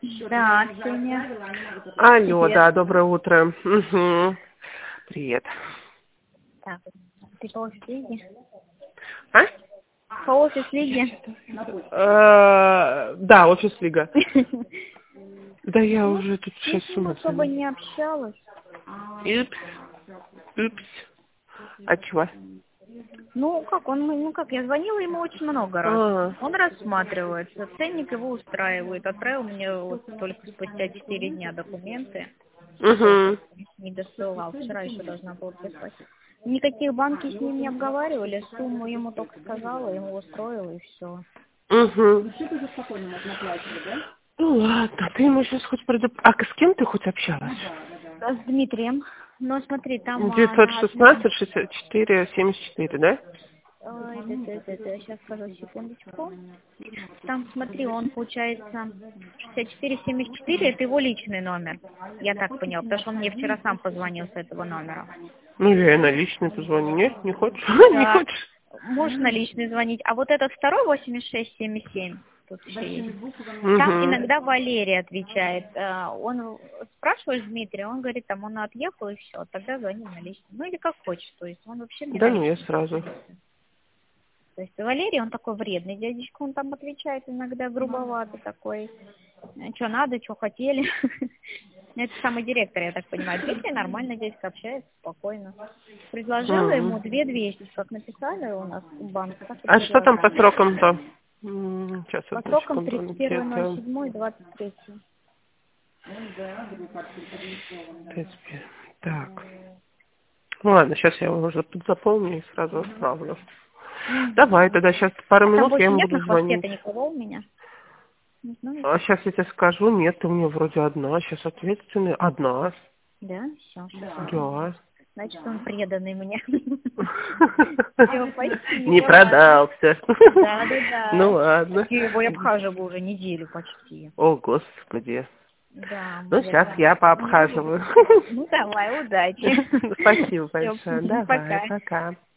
Да, Ксения. Алло, Привет. да, доброе утро. Угу. Привет. Так, ты по офис-лиге? А? По офис-лиге? Да, офис-лига. Да я уже тут Я сейчас с с ним ума особо сойду. не общалась. Упс. Упс. А чего? Ну как, я звонила ему очень много раз. А, Он рассматривается, ценник его устраивает. Отправил мне вот только спустя 4 дня документы. Тоже угу. не досылал. Вчера еще должна была прислать. Никаких банки с ним не обговаривали, сумму ему только сказала, ему устроила и все. Угу. Ну ладно, ты ему сейчас хоть А с кем ты хоть общалась? С Дмитрием. Но смотри, там на одном... 916-64-74, да? Сейчас скажу, секундочку. Там, смотри, он, получается, 6474, это его личный номер. Я так поняла, потому что он мне вчера сам позвонил с этого номера. Ну, я и на личный позвоню. Нет, не хочешь? Не Да, хочешь? можешь на личный звонить. А вот этот второй 8677, тут еще есть. Там Угу. иногда Валерий отвечает. Он спрашиваешь Дмитрия, он говорит, там он отъехал и все, тогда звони на личный. Ну или как хочешь, то есть он вообще мне Да на ну, я личный сразу. звонит. То есть Валерий, он такой вредный дядечка, он там отвечает иногда грубовато такой. Что надо, что хотели. Это самый директор, я так понимаю. Дмитрий нормально здесь общается, спокойно. Предложила ему Мгм. 2200, как написали у нас в банке, так и А что там по предложила. срокам-то? Сейчас, По одну срокам секунду. Где-то... 31.07.23. 35. Так. Ну ладно, сейчас я его уже тут заполню и сразу отправлю. Давай, Мгм. тогда сейчас пару А там минут я больше ему нет буду на звонить. хвосте-то никого у меня? Не А знаете? сейчас я тебе скажу, нет, у меня вроде одна, сейчас ответственная. Одна. Да? Все, шикарно. Да. Значит, он преданный мне. Все, Не спасибо, ладно. продался. Ну Да. ладно. Так я его и обхаживаю уже неделю почти. О, Господи. Да, Ну, моя сейчас я зайка. пообхаживаю. Ну, давай, удачи. Спасибо Все, большое. Давай, пока. пока.